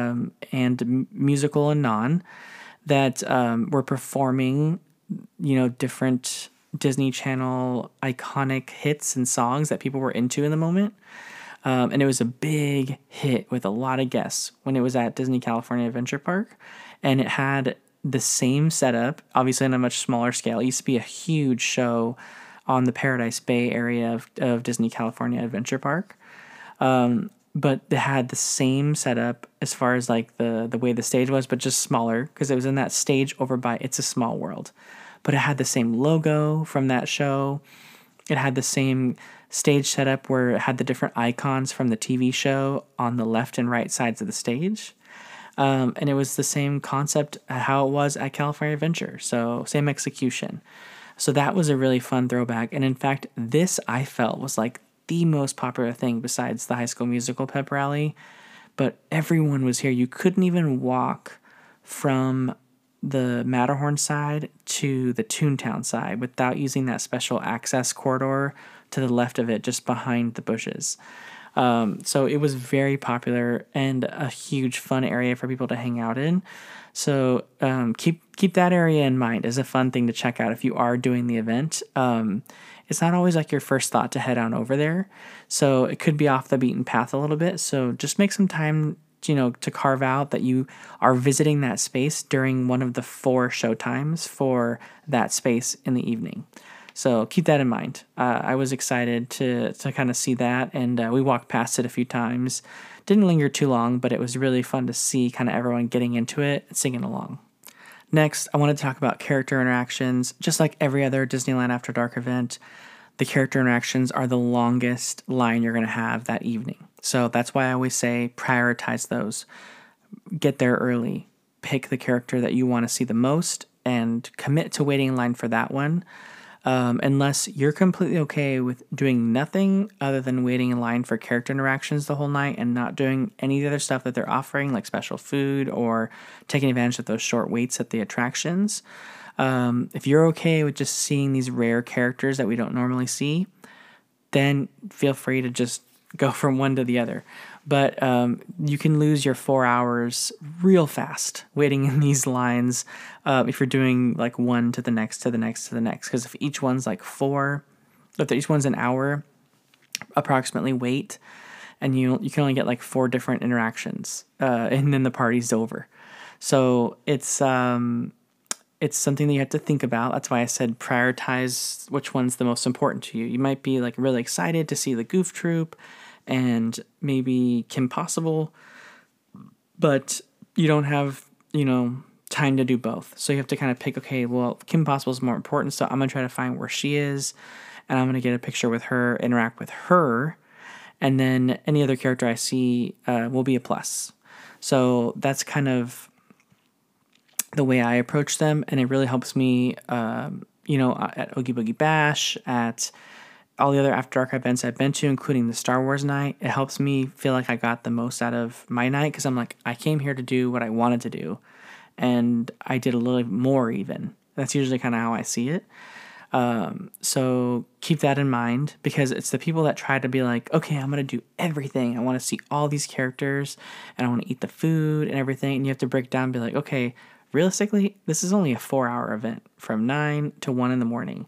and musical and non that were performing, different Disney Channel iconic hits and songs that people were into in the moment. And it was a big hit with a lot of guests when it was at Disney California Adventure Park. And it had the same setup, obviously on a much smaller scale. It used to be a huge show on the Paradise Bay area of Disney California Adventure Park. But they had the same setup as far as like the way the stage was, but just smaller because it was in that stage over by It's a Small World. But it had the same logo from that show. It had the same stage setup where it had the different icons from the TV show on the left and right sides of the stage. And it was the same concept how it was at California Adventure. So same execution. So that was a really fun throwback. And in fact, this I felt was like the most popular thing besides the High School Musical pep rally. But everyone was here. You couldn't even walk from the Matterhorn side to the Toontown side without using that special access corridor to the left of it, just behind the bushes. So it was very popular and a huge fun area for people to hang out in. So keep that area in mind as a fun thing to check out if you are doing the event. It's not always like your first thought to head on over there. So it could be off the beaten path a little bit. So just make some time to carve out that you are visiting that space during one of the 4 show times for that space in the evening. So keep that in mind. I was excited to kind of see that, and we walked past it a few times. Didn't linger too long, but it was really fun to see kind of everyone getting into it and singing along. Next, I want to talk about character interactions. Just like every other Disneyland After Dark event, the character interactions are the longest line you're going to have that evening. So that's why I always say prioritize those. Get there early. Pick the character that you want to see the most and commit to waiting in line for that one. Unless you're completely okay with doing nothing other than waiting in line for character interactions the whole night and not doing any of the other stuff that they're offering, like special food or taking advantage of those short waits at the attractions. If you're okay with just seeing these rare characters that we don't normally see, then feel free to just go from one to the other. But you can lose your 4 hours real fast waiting in these lines if you're doing like one to the next, to the next, to the next. Because if each one's like 4, if each one's an hour approximately wait, and you can only get like 4 different interactions, and then the party's over. So it's something that you have to think about. That's why I said prioritize which one's the most important to you. You might be like really excited to see the Goof Troop and maybe Kim Possible, but you don't have, time to do both. So you have to kind of pick, okay, well, Kim Possible is more important, so I'm going to try to find where she is, and I'm going to get a picture with her, interact with her, and then any other character I see will be a plus. So that's kind of the way I approach them, and it really helps me, at Oogie Boogie Bash, at all the other After Dark events I've been to, including the Star Wars night, it helps me feel like I got the most out of my night because I'm like, I came here to do what I wanted to do, and I did a little more even. That's usually kind of how I see it. So keep that in mind because it's the people that try to be like, okay, I'm going to do everything. I want to see all these characters and I want to eat the food and everything. And you have to break down and be like, okay, realistically, this is only a 4-hour event from 9 to 1 in the morning.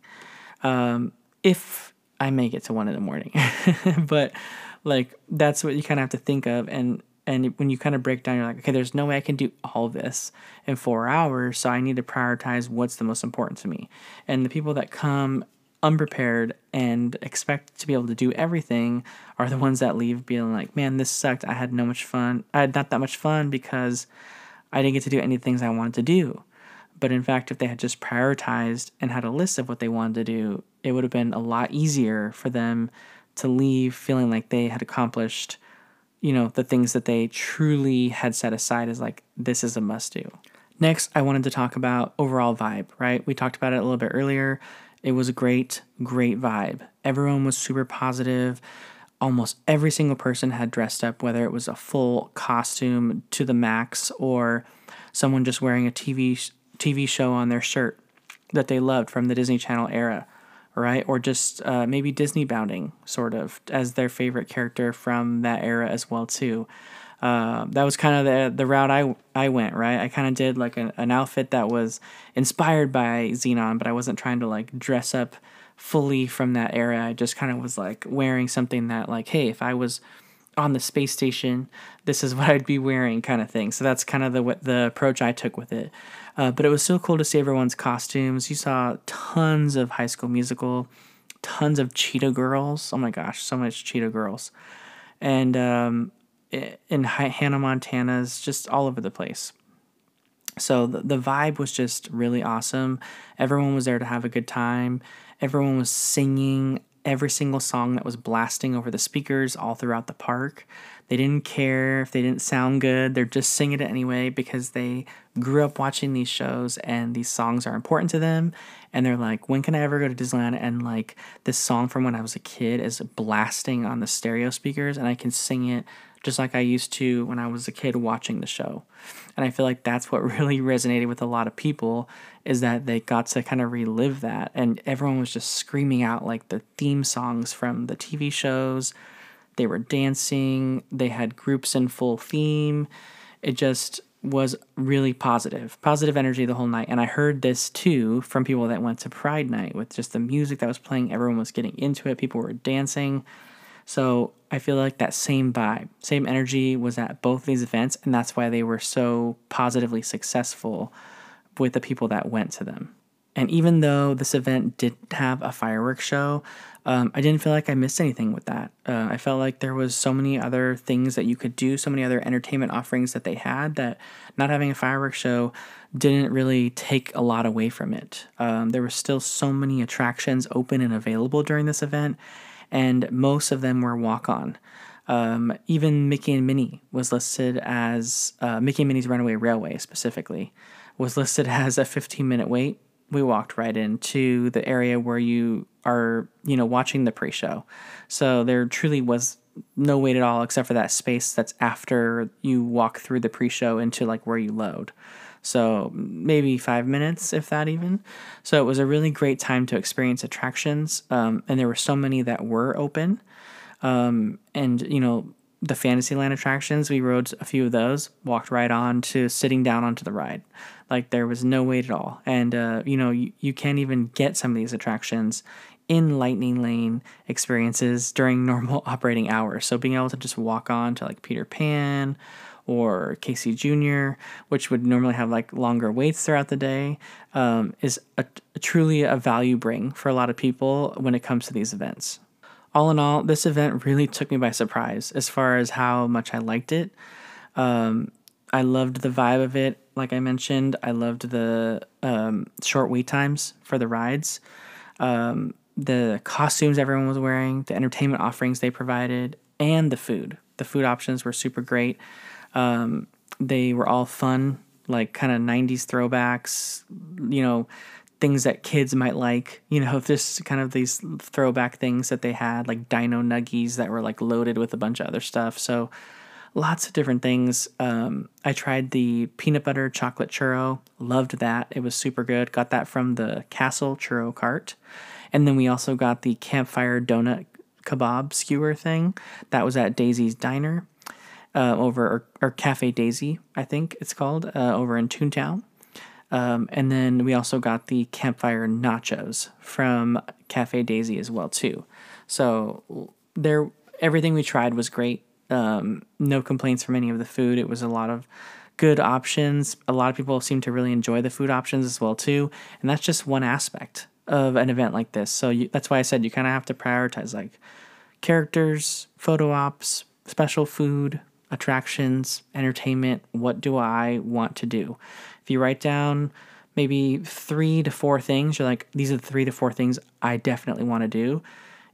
If I make it to 1 in the morning, but like, that's what you kind of have to think of. And when you kind of break down, you're like, okay, there's no way I can do all this in 4 hours. So I need to prioritize what's the most important to me. And the people that come unprepared and expect to be able to do everything are the ones that leave being like, man, this sucked. I had not that much fun because I didn't get to do any things I wanted to do. But in fact, if they had just prioritized and had a list of what they wanted to do, it would have been a lot easier for them to leave feeling like they had accomplished the things that they truly had set aside as like, this is a must do. Next, I wanted to talk about overall vibe, right? We talked about it a little bit earlier. It was a great, great vibe. Everyone was super positive. Almost every single person had dressed up, whether it was a full costume to the max or someone just wearing a TV show on their shirt that they loved from the Disney Channel era. Right? Or just maybe Disney bounding, sort of, as their favorite character from that era as well, too. That was kind of the route I went, right? I kind of did like an outfit that was inspired by Xenon, but I wasn't trying to like dress up fully from that era. I just kind of was like wearing something that like, hey, if I was on the space station, this is what I'd be wearing kind of thing. So that's kind of the approach I took with it. But it was so cool to see everyone's costumes. You saw tons of High School Musical, tons of Cheetah Girls. Oh my gosh, so much Cheetah Girls. And in Hannah Montana's, just all over the place. So the vibe was just really awesome. Everyone was there to have a good time. Everyone was singing every single song that was blasting over the speakers all throughout the park. They didn't care if they didn't sound good. They're just singing it anyway because they grew up watching these shows and these songs are important to them. And they're like, when can I ever go to Disneyland and like this song from when I was a kid is blasting on the stereo speakers and I can sing it just like I used to when I was a kid watching the show. And I feel like that's what really resonated with a lot of people is that they got to kind of relive that. And everyone was just screaming out like the theme songs from the TV shows. They were dancing. They had groups in full theme. It just was really positive energy the whole night. And I heard this too from people that went to Pride Night with just the music that was playing. Everyone was getting into it. People were dancing. So I feel like that same vibe, same energy was at both these events. And that's why they were so positively successful with the people that went to them. And even though this event didn't have a fireworks show, I didn't feel like I missed anything with that. I felt like there was so many other things that you could do, so many other entertainment offerings that they had that not having a fireworks show didn't really take a lot away from it. There were still so many attractions open and available during this event, and most of them were walk-on. Even Mickey and Minnie was listed as, Mickey and Minnie's Runaway Railway specifically, was listed as a 15-minute wait. We walked right into the area where you are, watching the pre-show. So there truly was no wait at all except for that space that's after you walk through the pre-show into like where you load. So maybe 5 minutes, if that even. So it was a really great time to experience attractions. And there were so many that were open. The Fantasyland attractions, we rode a few of those, walked right on to sitting down onto the ride. Like there was no wait at all. And, you can't even get some of these attractions in Lightning Lane experiences during normal operating hours. So being able to just walk on to like Peter Pan or Casey Jr., which would normally have like longer waits throughout the day, is truly a value bring for a lot of people when it comes to these events. All in all, this event really took me by surprise as far as how much I liked it. I loved the vibe of it. Like I mentioned, I loved the short wait times for the rides, the costumes everyone was wearing, the entertainment offerings they provided, and the food. The food options were super great. They were all fun, like kind of 90s throwbacks, things that kids might like, just kind of these throwback things that they had, like Dino Nuggies that were like loaded with a bunch of other stuff. So lots of different things. I tried the peanut butter chocolate churro. Loved that. It was super good. Got that from the Castle Churro Cart. And then we also got the campfire donut kebab skewer thing. That was at Daisy's Diner or Cafe Daisy, I think it's called, over in Toontown. And then we also got the campfire nachos from Cafe Daisy as well, too. So everything we tried was great. No complaints from any of the food. It was a lot of good options. A lot of people seem to really enjoy the food options as well, too. And that's just one aspect of an event like this. So that's why I said you kind of have to prioritize like characters, photo ops, special food, attractions, entertainment. What do I want to do? If you write down maybe 3 to 4 things, you're like, these are the 3 to 4 things I definitely want to do.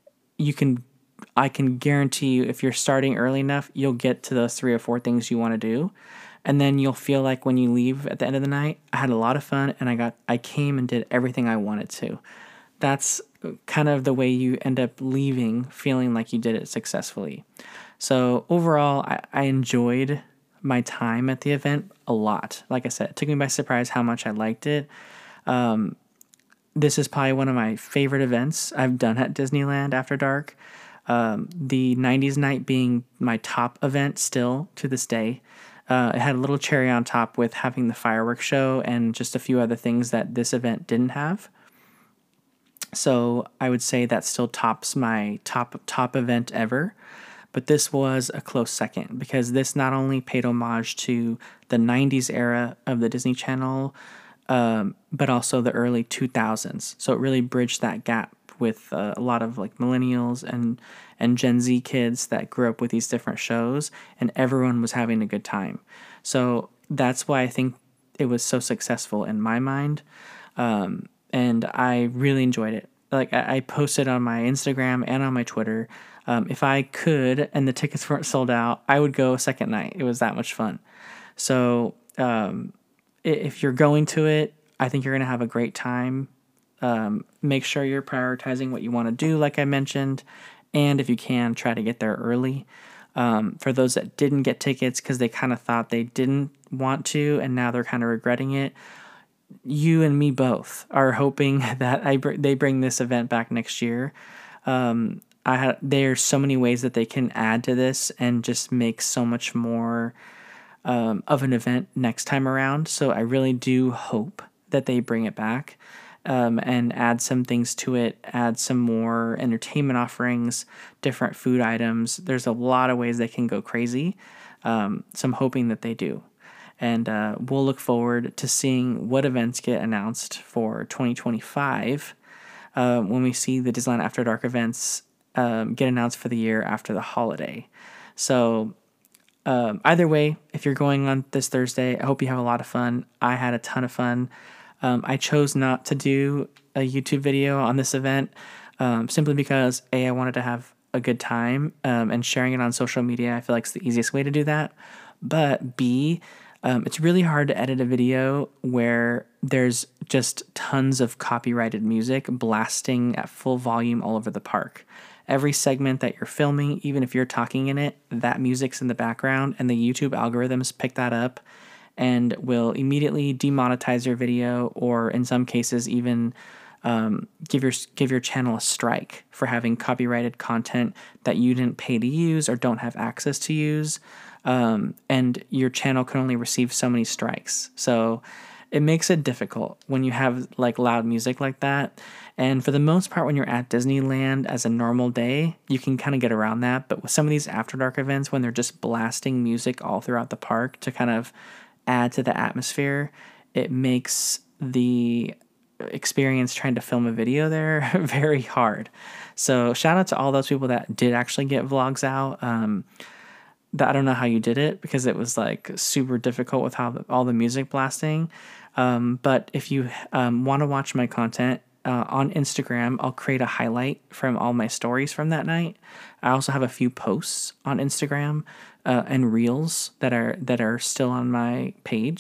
I can guarantee you, if you're starting early enough, you'll get to those 3 or 4 things you want to do. And then you'll feel like when you leave at the end of the night, I had a lot of fun and I came and did everything I wanted to. That's kind of the way you end up leaving feeling like you did it successfully. So overall, I enjoyed my time at the event a lot. Like I said, it took me by surprise how much I liked it. This is probably one of my favorite events I've done at Disneyland After Dark. The 90s night being my top event still to this day. It had a little cherry on top with having the fireworks show and just a few other things that this event didn't have. So I would say that still tops my top event ever. But this was a close second because this not only paid homage to the 90s era of the Disney Channel, but also the early 2000s. So it really bridged that gap with a lot of like millennials and Gen Z kids that grew up with these different shows, and everyone was having a good time. So that's why I think it was so successful in my mind. And I really enjoyed it. Like I posted on my Instagram and on my Twitter. If I could, and the tickets weren't sold out, I would go a second night. It was that much fun. So if you're going to it, I think you're going to have a great time. Make sure you're prioritizing what you want to do, like I mentioned. And if you can, try to get there early. For those that didn't get tickets because they kind of thought they didn't want to and now they're kind of regretting it, you and me both are hoping that they bring this event back next year. There's so many ways that they can add to this and just make so much more of an event next time around. So I really do hope that they bring it back and add some things to it, add some more entertainment offerings, different food items. There's a lot of ways they can go crazy. So I'm hoping that they do. And we'll look forward to seeing what events get announced for 2025 when we see the Disneyland After Dark events get announced for the year after the holiday. So either way, if you're going on this Thursday, I hope you have a lot of fun. I had a ton of fun. I chose not to do a YouTube video on this event simply because, A, I wanted to have a good time, and sharing it on social media, I feel like it's the easiest way to do that. But B, it's really hard to edit a video where there's just tons of copyrighted music blasting at full volume all over the park. Every segment that you're filming, even if you're talking in it, that music's in the background, and the YouTube algorithms pick that up and will immediately demonetize your video, or in some cases even give your channel a strike for having copyrighted content that you didn't pay to use or don't have access to use. And your channel can only receive so many strikes. So it makes it difficult when you have like loud music like that. And for the most part, when you're at Disneyland as a normal day, you can kind of get around that. But with some of these After Dark events, when they're just blasting music all throughout the park to kind of add to the atmosphere, it makes the experience trying to film a video there very hard. So shout out to all those people that did actually get vlogs out. I don't know how you did it because it was like super difficult with how all the music blasting. But if you want to watch my content on Instagram, I'll create a highlight from all my stories from that night. I also have a few posts on Instagram and reels that are still on my page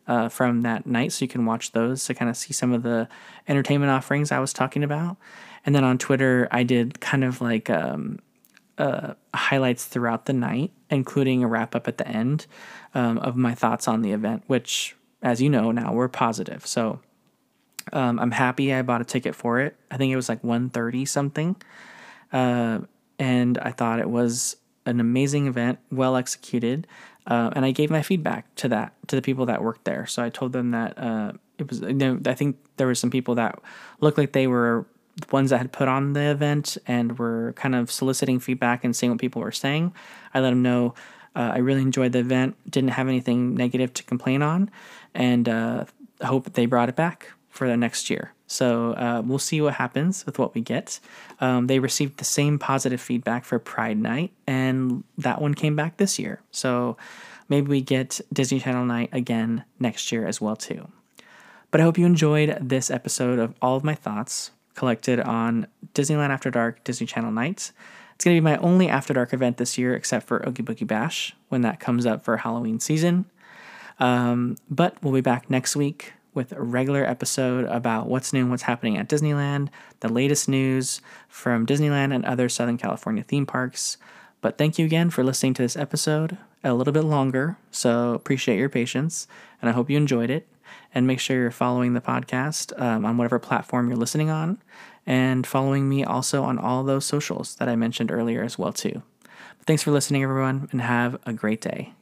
from that night, so you can watch those to kind of see some of the entertainment offerings I was talking about. And then on Twitter, I did kind of like highlights throughout the night, including a wrap up at the end of my thoughts on the event, which, as you know, now were positive. So I'm happy I bought a ticket for it. I think it was like $130 something. And I thought it was an amazing event, well executed. And I gave my feedback to the people that worked there. So I told them that it was, I think there were some people that looked like they were the ones that had put on the event and were kind of soliciting feedback and seeing what people were saying. I let them know I really enjoyed the event, didn't have anything negative to complain on, and hope that they brought it back for the next year. So we'll see what happens with what we get. They received the same positive feedback for Pride Night, and that one came back this year. So maybe we get Disney Channel Night again next year as well too. But I hope you enjoyed this episode of all of my thoughts collected on Disneyland After Dark Disney Channel Nights. It's going to be my only After Dark event this year, except for Oogie Boogie Bash when that comes up for Halloween season. But we'll be back next week with a regular episode about what's new and what's happening at Disneyland, the latest news from Disneyland and other Southern California theme parks. But thank you again for listening to this episode a little bit longer, so appreciate your patience, and I hope you enjoyed it. And make sure you're following the podcast on whatever platform you're listening on, and following me also on all those socials that I mentioned earlier as well too. But thanks for listening, everyone, and have a great day.